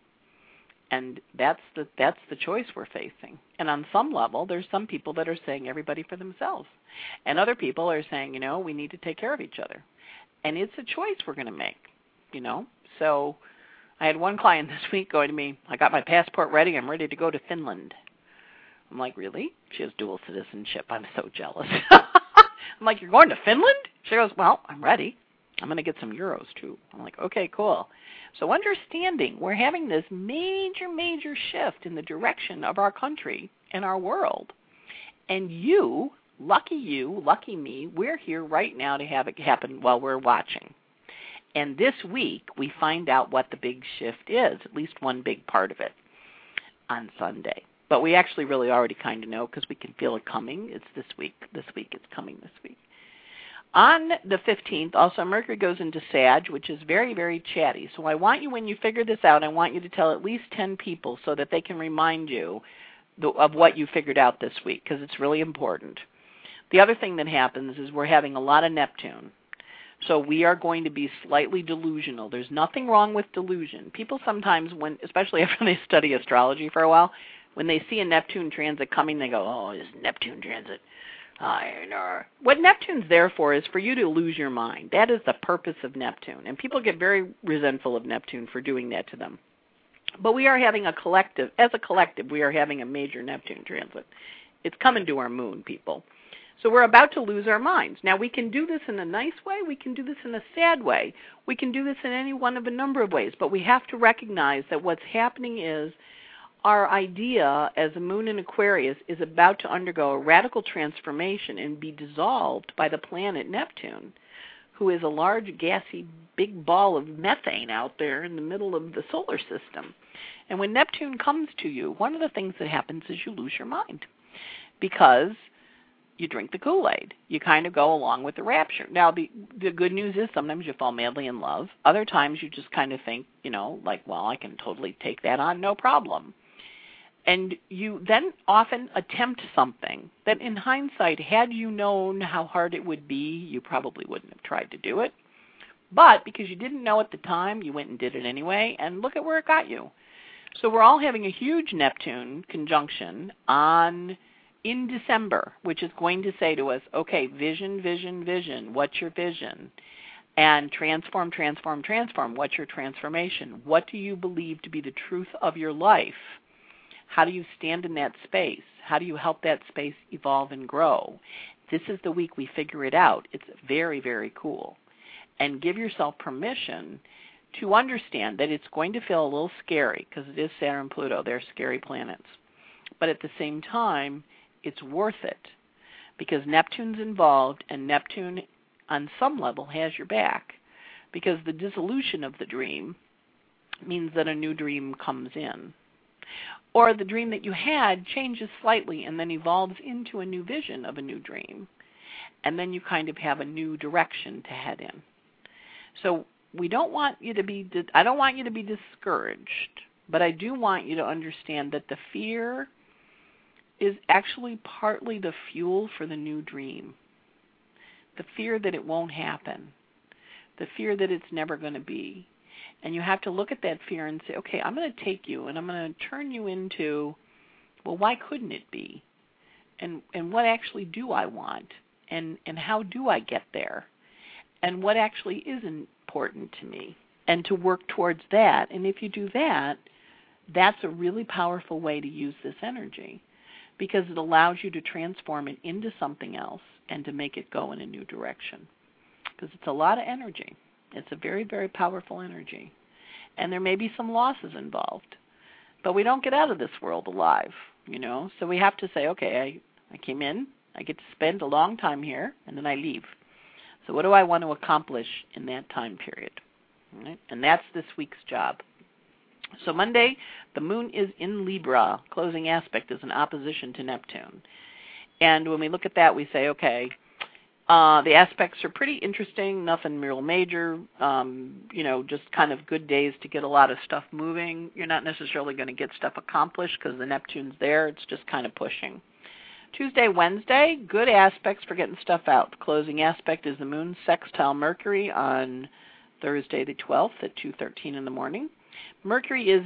And that's the choice we're facing. And on some level, there's some people that are saying everybody for themselves. And other people are saying, we need to take care of each other. And it's a choice we're going to make, So I had one client this week going to me, I got my passport ready, I'm ready to go to Finland. I'm like, really? She has dual citizenship. I'm so jealous. I'm like, you're going to Finland? She goes, well, I'm ready. I'm going to get some euros, too. I'm like, okay, cool. So understanding we're having this major, major shift in the direction of our country and our world. And you, lucky me, we're here right now to have it happen while we're watching. And this week, we find out what the big shift is, at least one big part of it, on Sunday. But we actually really already kind of know because we can feel it coming. It's this week. It's coming this week. On the 15th, also Mercury goes into Sag, which is very, very chatty. So I want you, when you figure this out, I want you to tell at least 10 people so that they can remind you of what you figured out this week because it's really important. The other thing that happens is we're having a lot of Neptune. So we are going to be slightly delusional. There's nothing wrong with delusion. People sometimes, especially after they study astrology for a while, when they see a Neptune transit coming, they go, oh, this Neptune transit. I know. What Neptune's there for is for you to lose your mind. That is the purpose of Neptune. And people get very resentful of Neptune for doing that to them. But we are having as a collective, we are having a major Neptune transit. It's coming to our moon, people. So we're about to lose our minds. Now, we can do this in a nice way. We can do this in a sad way. We can do this in any one of a number of ways. But we have to recognize that what's happening is our idea as a moon in Aquarius is about to undergo a radical transformation and be dissolved by the planet Neptune, who is a large, gassy, big ball of methane out there in the middle of the solar system. And when Neptune comes to you, one of the things that happens is you lose your mind because you drink the Kool-Aid. You kind of go along with the rapture. Now, the good news is sometimes you fall madly in love. Other times you just kind of think, like, well, I can totally take that on, no problem. And you then often attempt something that in hindsight, had you known how hard it would be, you probably wouldn't have tried to do it. But because you didn't know at the time, you went and did it anyway, and look at where it got you. So we're all having a huge Neptune conjunction in December, which is going to say to us, okay, vision, vision, vision. What's your vision? And transform, transform, transform. What's your transformation? What do you believe to be the truth of your life? How do you stand in that space? How do you help that space evolve and grow? This is the week we figure it out. It's very, very cool. And give yourself permission to understand that it's going to feel a little scary because it is Saturn and Pluto. They're scary planets. But at the same time, it's worth it because Neptune's involved, and Neptune on some level has your back because the dissolution of the dream means that a new dream comes in. Or the dream that you had changes slightly and then evolves into a new vision of a new dream. And then you kind of have a new direction to head in. So I don't want you to be discouraged, but I do want you to understand that the fear is actually partly the fuel for the new dream. The fear that it won't happen. The fear that it's never going to be. And you have to look at that fear and say, okay, I'm going to take you and I'm going to turn you into, well, why couldn't it be? And what actually do I want? And how do I get there? And what actually is important to me? And to work towards that. And if you do that, that's a really powerful way to use this energy because it allows you to transform it into something else and to make it go in a new direction. Because it's a lot of energy. It's a very, very powerful energy. And there may be some losses involved. But we don't get out of this world alive, So we have to say, okay, I came in, I get to spend a long time here, and then I leave. So what do I want to accomplish in that time period? Right? And that's this week's job. So Monday, the moon is in Libra. Closing aspect is an opposition to Neptune. And when we look at that, we say, okay, the aspects are pretty interesting, nothing real major, just kind of good days to get a lot of stuff moving. You're not necessarily going to get stuff accomplished because the Neptune's there. It's just kind of pushing. Tuesday, Wednesday, good aspects for getting stuff out. The closing aspect is the moon sextile Mercury on Thursday the 12th at 2:13 in the morning. Mercury is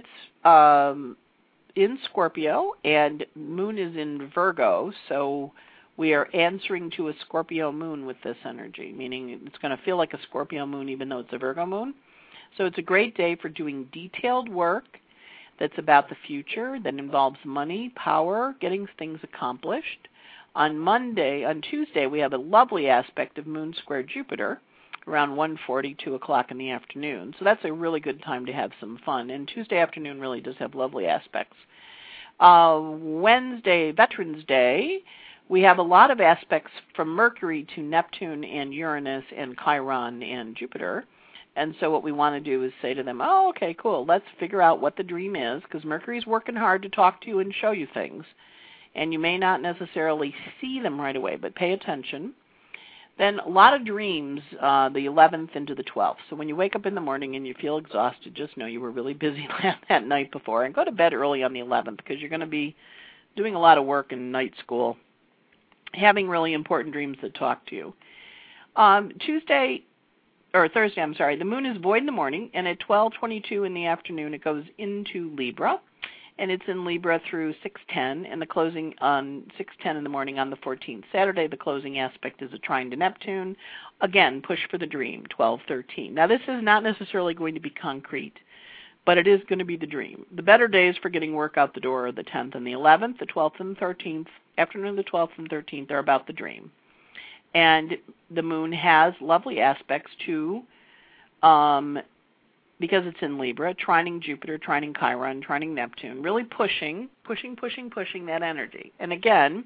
in Scorpio, and moon is in Virgo, so we are answering to a Scorpio moon with this energy, meaning it's going to feel like a Scorpio moon even though it's a Virgo moon. So it's a great day for doing detailed work that's about the future, that involves money, power, getting things accomplished. On Tuesday, we have a lovely aspect of Moon square Jupiter around 1:40, 2 o'clock in the afternoon. So that's a really good time to have some fun. And Tuesday afternoon really does have lovely aspects. Wednesday, Veterans Day, we have a lot of aspects from Mercury to Neptune and Uranus and Chiron and Jupiter. And so what we want to do is say to them, oh, okay, cool, let's figure out what the dream is, because Mercury's working hard to talk to you and show you things. And you may not necessarily see them right away, but pay attention. Then a lot of dreams, the 11th into the 12th. So when you wake up in the morning and you feel exhausted, just know you were really busy that night before. And go to bed early on the 11th because you're going to be doing a lot of work in night school, having really important dreams that talk to you. Thursday, the moon is void in the morning, and at 12:22 in the afternoon it goes into Libra, and it's in Libra through 6:10, and the closing on 6:10 in the morning on the 14th. Saturday, the closing aspect is a trine to Neptune. Again, push for the dream, 12:13. Now, this is not necessarily going to be concrete, but it is going to be the dream. The better days for getting work out the door are the 10th and the 11th, the 12th and the 13th. Afternoon, the 12th and 13th are about the dream. And the moon has lovely aspects to because it's in Libra, trining Jupiter, trining Chiron, trining Neptune, really pushing that energy. And again,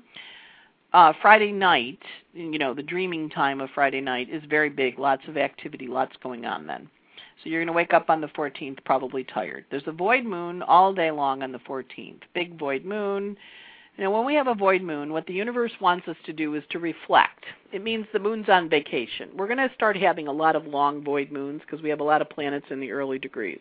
Friday night, the dreaming time of Friday night is very big, lots of activity, lots going on then. So you're going to wake up on the 14th probably tired. There's a void moon all day long on the 14th, big void moon. When we have a void moon, what the universe wants us to do is to reflect. It means the moon's on vacation. We're going to start having a lot of long void moons because we have a lot of planets in the early degrees.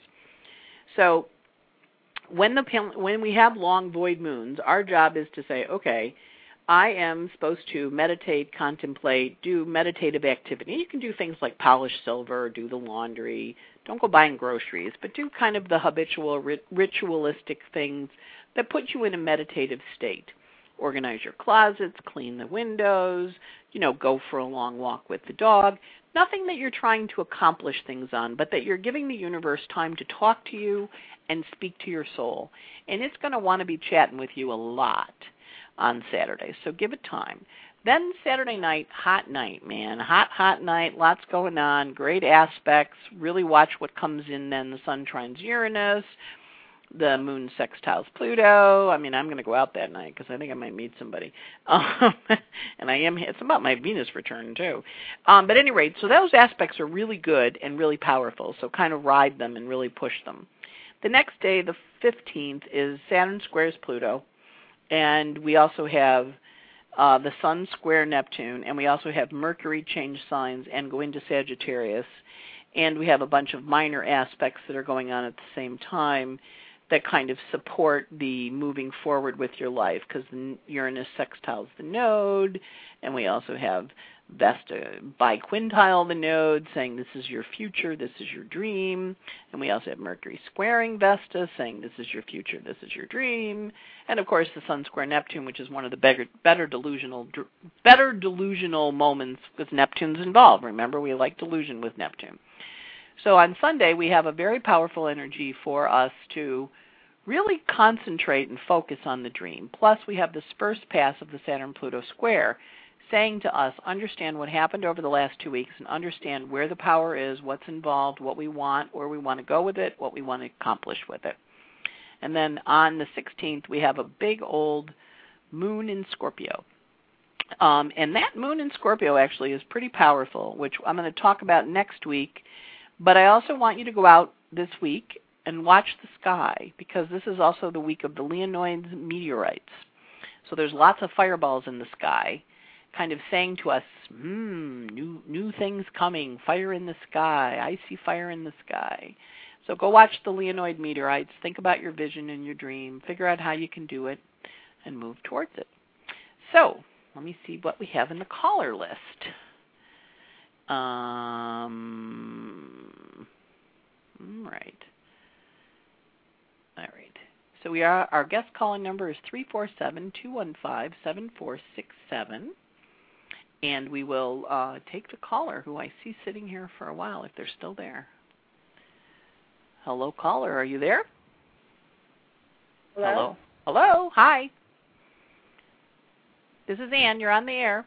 So when we have long void moons, our job is to say, okay, I am supposed to meditate, contemplate, do meditative activity. You can do things like polish silver, do the laundry. Don't go buying groceries, but do kind of the habitual, ritualistic things that put you in a meditative state. Organize your closets, clean the windows, go for a long walk with the dog. Nothing that you're trying to accomplish things on, but that you're giving the universe time to talk to you and speak to your soul. And it's going to want to be chatting with you a lot on Saturday, so give it time. Then Saturday night, hot night, man. Hot night, lots going on, great aspects. Really watch what comes in then. The sun trines Uranus, the moon sextiles Pluto. I'm going to go out that night because I think I might meet somebody. And it's about my Venus return too. But at any rate, so those aspects are really good and really powerful, so kind of ride them and really push them. The next day, the 15th, is Saturn squares Pluto. And we also have the Sun square Neptune, and we also have Mercury change signs and go into Sagittarius. And we have a bunch of minor aspects that are going on at the same time that kind of support the moving forward with your life, because Uranus sextiles the node, and we also have Vesta biquintile the node, saying this is your future, this is your dream. And we also have Mercury squaring Vesta, saying this is your future, this is your dream. And of course the Sun square Neptune, which is one of the better delusional moments because Neptune's involved. Remember, we like delusion with Neptune. So on Sunday we have a very powerful energy for us to really concentrate and focus on the dream. Plus we have this first pass of the Saturn-Pluto square, saying to us, understand what happened over the last 2 weeks and understand where the power is, what's involved, what we want, where we want to go with it, what we want to accomplish with it. And then on the 16th, we have a big old moon in Scorpio. And that moon in Scorpio actually is pretty powerful, which I'm going to talk about next week. But I also want you to go out this week and watch the sky, because this is also the week of the Leonid meteorites. So there's lots of fireballs in the sky, kind of saying to us, new things coming, fire in the sky, I see fire in the sky. So go watch the Leonid meteorites, think about your vision and your dream, figure out how you can do it, and move towards it. So let me see what we have in the caller list. Right. All right. So our guest calling number is 347-215-7467. And we will take the caller, who I see sitting here for a while, if they're still there. Hello, caller. Are you there? Hello? Hello. Hi. This is Ann. You're on the air.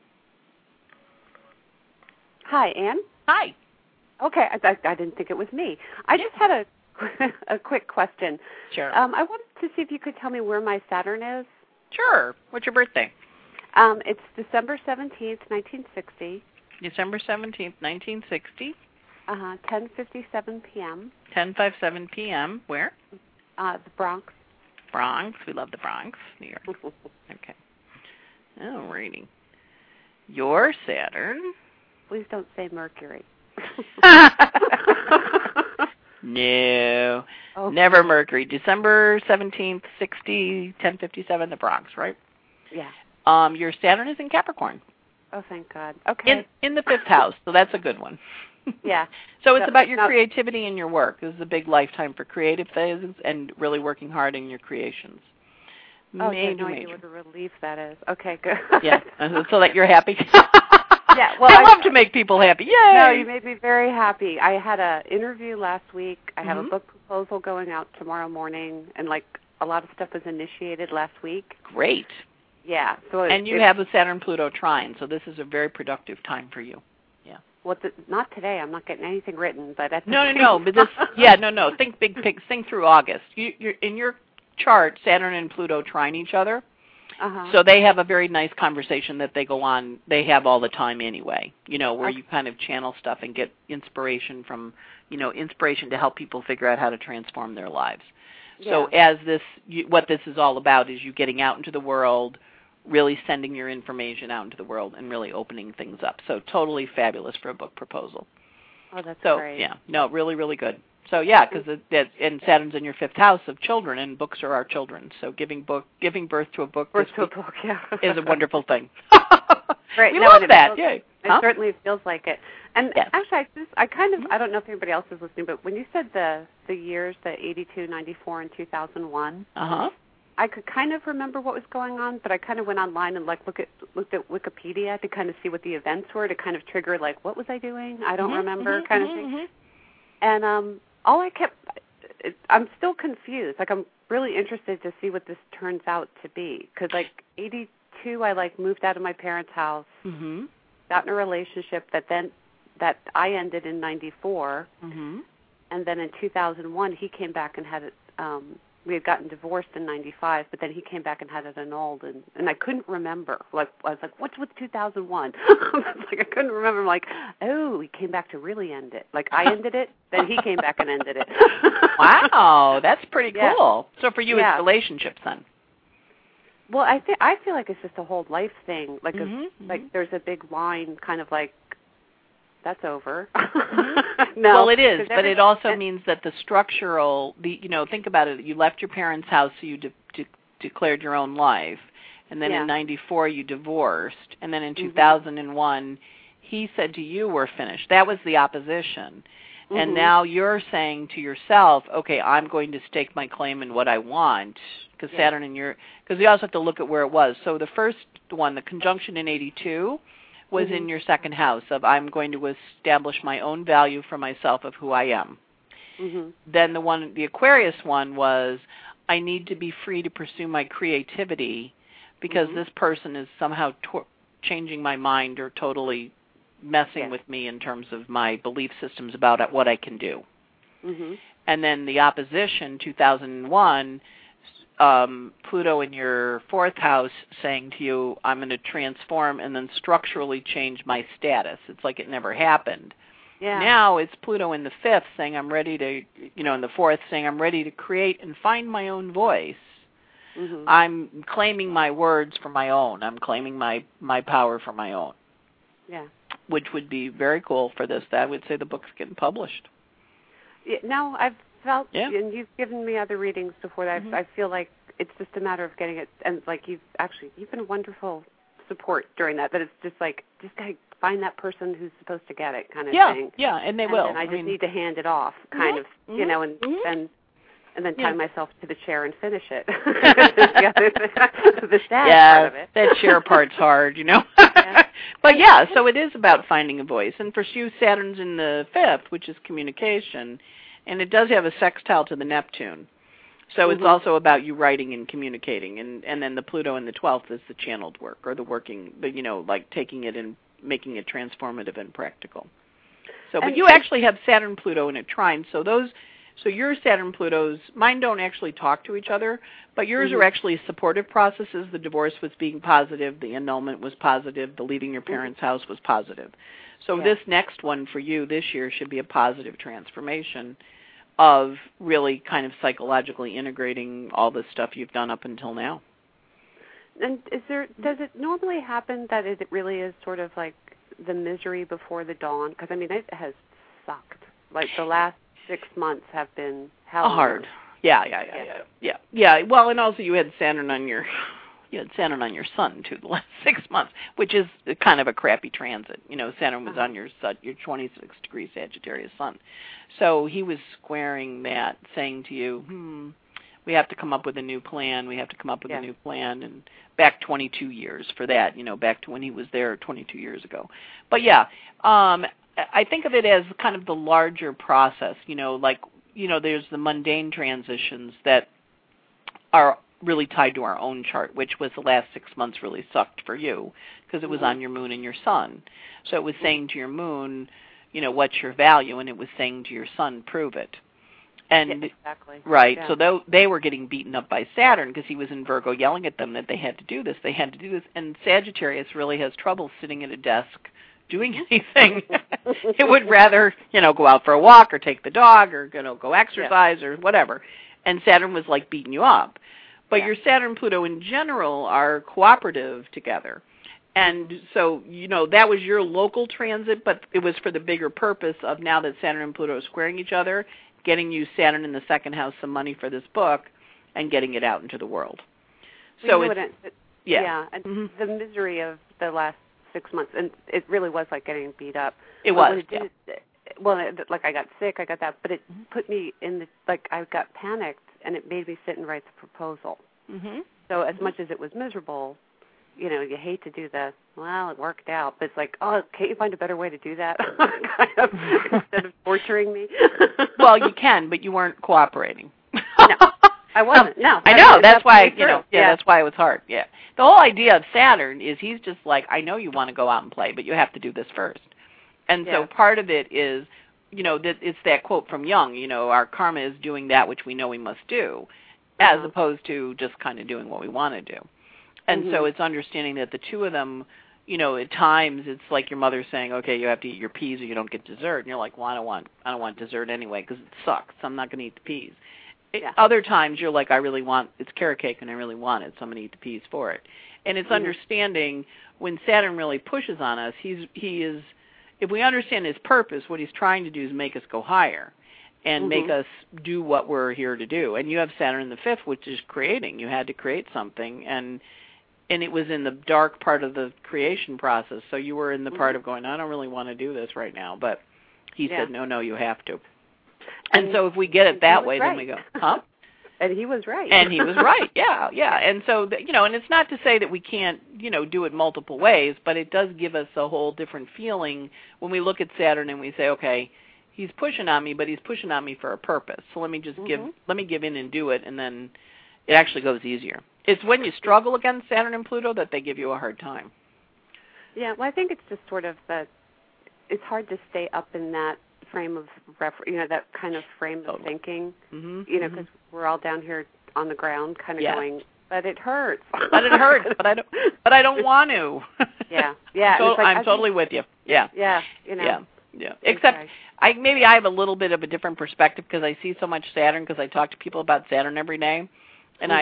Hi, Ann. Hi. Okay. I didn't think it was me. I just had a quick question. Sure. I wanted to see if you could tell me where my Saturn is. Sure. What's your birthday? It's December 17th, 1960. December 17th, 1960. 10:57 p.m. 10:57 p.m. Where? The Bronx. Bronx. We love the Bronx, New York. Okay. All righty. Your Saturn. Please don't say Mercury. No. Okay. Never Mercury. December 17th, 60, 10:57, the Bronx, right? Yeah. Your Saturn is in Capricorn. Oh, thank God. Okay. In the 5th house, so that's a good one. Yeah. So it's about your creativity and your work. This is a big lifetime for creative things and really working hard in your creations. Oh, I have no idea what a relief that is. Okay, good. Yeah, so that you're happy. Yeah, well, I love to make people happy. Yay! No, you made me very happy. I had an interview last week. I have a book proposal going out tomorrow morning, and a lot of stuff was initiated last week. Great. Yeah. So and you have the Saturn-Pluto trine, so this is a very productive time for you. Yeah. not today. I'm not getting anything written, but at the No. But this, no. Think big picture. Think through August. You're in your chart. Saturn and Pluto trine each other, so they have a very nice conversation that they go on. They have all the time anyway. Where you kind of channel stuff and get inspiration from, inspiration to help people figure out how to transform their lives. So what this is all about is you getting out into the world, really sending your information out into the world, and really opening things up. So totally fabulous for a book proposal. Oh, that's great. So, really, really good. So, because and Saturn's in your 5th house of children, and books are our children. So giving birth to a book is a wonderful thing. Right. We love that. It certainly feels like it. And actually, I kind of, I don't know if anybody else is listening, but when you said the years, the 82, 94, and 2001, I could kind of remember what was going on, but I kind of went online and looked at Wikipedia to kind of see what the events were, to kind of trigger what was I doing? I don't remember kind of thing. And I'm still confused. I'm really interested to see what this turns out to be, because 82, I moved out of my parents' house, got in a relationship that I ended in 94, and then in 2001 he came back and had it. We had gotten divorced in 95, but then he came back and had it annulled, and I couldn't remember. I was like, what's with 2001? I couldn't remember. I'm like, he came back to really end it. I ended it, then he came back and ended it. Wow, that's pretty cool. So for you, it's relationships then. Well, I feel like it's just a whole life thing. There's a big line, kind of that's over. No. Well, it is, but it also means that the structural, think about it. You left your parents' house, so you declared your own life, and then in 94 you divorced, and then in 2001 he said to you, we're finished. That was the opposition. And now you're saying to yourself, okay, I'm going to stake my claim in what I want, because Saturn because we also have to look at where it was. So the first one, the conjunction in 82, was in your 2nd house of I'm going to establish my own value for myself of who I am. Then the Aquarius one was I need to be free to pursue my creativity because this person is somehow changing my mind or totally messing with me in terms of my belief systems about what I can do. And then the opposition, 2001, Pluto in your 4th house saying to you, I'm going to transform and then structurally change my status. It's like it never happened. Yeah. Now it's Pluto in the 5th saying I'm ready to, in the 4th saying I'm ready to create and find my own voice. I'm claiming my words for my own. I'm claiming my power for my own. Yeah. Which would be very cool for this. I would say the book's getting published. Yeah, no, I've felt, and you've given me other readings before that, I feel like it's just a matter of getting it, and you've been a wonderful support during that, but it's just just got to find that person who's supposed to get it kind of thing. Yeah, and they will. And I just need to hand it off, kind of, and then tie myself to the chair and finish it. The sad part of it. That chair part's hard, But so it is about finding a voice. And for you, Saturn's in the 5th, which is communication, and it does have a sextile to the Neptune. So it's also about you writing and communicating. And then the Pluto in the 12th is the channeled work, or the working, taking it and making it transformative and practical. So, but you actually have Saturn, Pluto in a trine. So your Saturn, Plutos, mine don't actually talk to each other, but yours are actually supportive processes. The divorce was being positive, the annulment was positive, the leaving your parents' house was positive. So this next one for you this year should be a positive transformation of really kind of psychologically integrating all the stuff you've done up until now. And does it normally happen that it really is sort of like the misery before the dawn? Because, it has sucked. The last 6 months have been hard. Yeah. Well, and also you had Saturn on your sun too the last 6 months, which is kind of a crappy transit. Saturn was on your 26-degree Sagittarius sun, so he was squaring that, saying to you, we have to come up with a new plan. We have to come up with a new plan, and back 22 years for that. Back to when he was there 22 years ago. But I think of it as kind of the larger process, there's the mundane transitions that are really tied to our own chart, which was the last 6 months really sucked for you because it was on your moon and your sun. So it was saying to your moon, what's your value, and it was saying to your sun, prove it. And exactly. Right. Yeah. So they were getting beaten up by Saturn because he was in Virgo yelling at them that they had to do this. They had to do this. And Sagittarius really has trouble sitting at a desk doing anything. It would rather, go out for a walk or take the dog or, go exercise or whatever. And Saturn was like beating you up. But your Saturn and Pluto in general are cooperative together. And so, that was your local transit, but it was for the bigger purpose of now that Saturn and Pluto are squaring each other, getting you, Saturn in the second house, some money for this book and getting it out into the world. So and the misery of the last 6 months, and it really was like getting beat up. It was, like I got sick, I got that, but it put me in I got panicked, and it made me sit and write the proposal. Mm-hmm. So as much as it was miserable, you hate to do the, it worked out, but it's like, can't you find a better way to do that instead of torturing me? Well, you can, but you weren't cooperating. No, I wasn't. No. I know. That's why, that's why it was hard. Yeah. The whole idea of Saturn is he's just like, I know you want to go out and play, but you have to do this first. And so part of it is, it's that quote from Jung, our karma is doing that which we know we must do, as opposed to just kind of doing what we want to do. And so it's understanding that the two of them, at times it's like your mother saying, okay, you have to eat your peas or you don't get dessert. And you're like, well, I don't want dessert anyway because it sucks. So I'm not going to eat the peas. Other times you're like, it's carrot cake and I really want it, so I'm going to eat the peas for it. And it's understanding when Saturn really pushes on us, he is, if we understand his purpose, what he's trying to do is make us go higher and make us do what we're here to do. And you have Saturn in the fifth, which is creating. You had to create something, and it was in the dark part of the creation process. So you were in the part of going, I don't really want to do this right now. But he said, no, you have to. And so if we get it that way, then we go, huh? And he was right. And he was right, yeah. And so, and it's not to say that we can't, do it multiple ways, but it does give us a whole different feeling when we look at Saturn and we say, okay, he's pushing on me, but he's pushing on me for a purpose. So let me just give in and do it, and then it actually goes easier. It's when you struggle against Saturn and Pluto that they give you a hard time. Yeah, well, I think it's just sort of that it's hard to stay up in that frame of that kind of frame of thinking, because we're all down here on the ground kind of going, but it hurts. But it hurts, but I don't want to. Yeah. I'm totally with you. Yeah. Yeah, Yeah. Except I have a little bit of a different perspective because I see so much Saturn because I talk to people about Saturn every day. And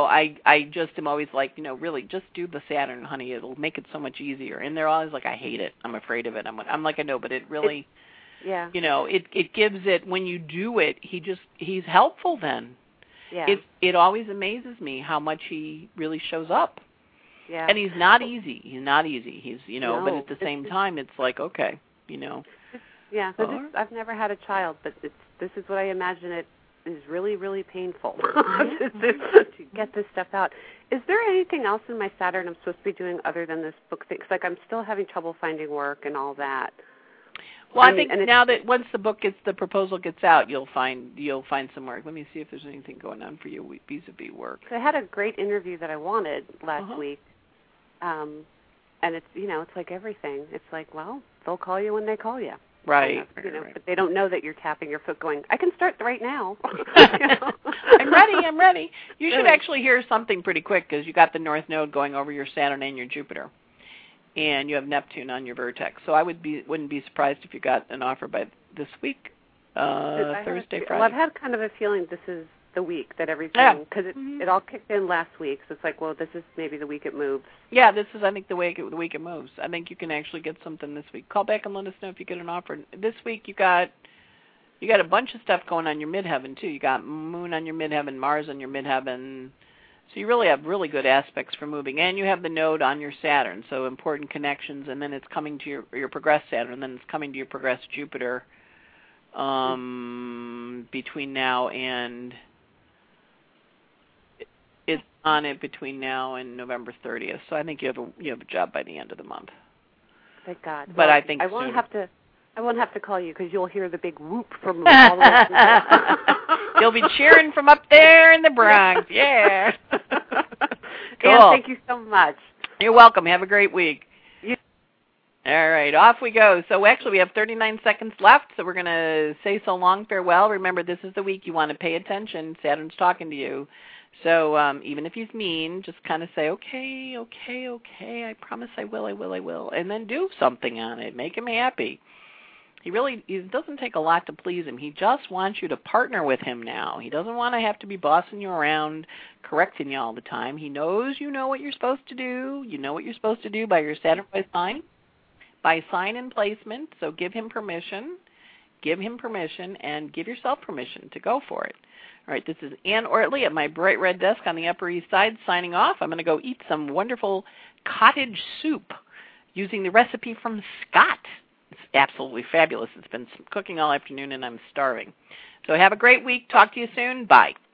I just am always like, really just do the Saturn, honey. It'll make it so much easier. And they're always like, I hate it. I'm afraid of it. I'm like, I know, but it really, it gives it, when you do it, he's helpful then. Yeah. It always amazes me how much he really shows up. Yeah. And he's not easy. He's, no, but at the same time, it's like, okay, Yeah, I've never had a child, but this is what I imagine it is really, really painful to get this stuff out. Is there anything else in my Saturn I'm supposed to be doing other than this book thing? 'Cause, I'm still having trouble finding work and all that. Well, I think now that once the proposal gets out, you'll find some work. Let me see if there's anything going on for you vis-a-vis work. I had a great interview that I wanted last week, and it's it's like everything. It's like, well, they'll call you when they call you. Right. Right. But they don't know that you're tapping your foot going, I can start right now. I'm ready. You should actually hear something pretty quick because you got the North Node going over your Saturn and your Jupiter. And you have Neptune on your vertex. So I wouldn't be surprised if you got an offer by this week, Thursday, Friday. Well, I've had kind of a feeling this is the week that everything, because it all kicked in last week. So it's like, well, this is maybe the week it moves. Yeah, this is, I think, the week it moves. I think you can actually get something this week. Call back and let us know if you get an offer. This week you got a bunch of stuff going on your midheaven too. You got Moon on your midheaven, Mars on your midheaven. So you really have really good aspects for moving. And you have the node on your Saturn, so important connections, and then it's coming to your progressed Saturn, and then it's coming to your progressed Jupiter between now and it's on it between now and November 30th. So I think you have a job by the end of the month. Thank God. But well, I think I won't have to call you because you'll hear the big whoop from all the way. You'll be cheering from up there in the Bronx. Yeah. Cool. Ann, thank you so much. You're welcome. Have a great week. All right, off we go. So actually we have 39 seconds left, so we're going to say so long, farewell. Remember, this is the week you want to pay attention. Saturn's talking to you. So even if he's mean, just kind of say, okay, I promise I will, and then do something on it. Make him happy. It doesn't take a lot to please him. He just wants you to partner with him now. He doesn't want to have to be bossing you around, correcting you all the time. He knows you know what you're supposed to do. You know what you're supposed to do by your Saturn by sign. By sign and placement, so give him permission, and give yourself permission to go for it. All right, this is Ann Ortley at my bright red desk on the Upper East Side signing off. I'm going to go eat some wonderful cottage soup using the recipe from Scott. It's absolutely fabulous. It's been cooking all afternoon, and I'm starving. So have a great week. Talk to you soon. Bye.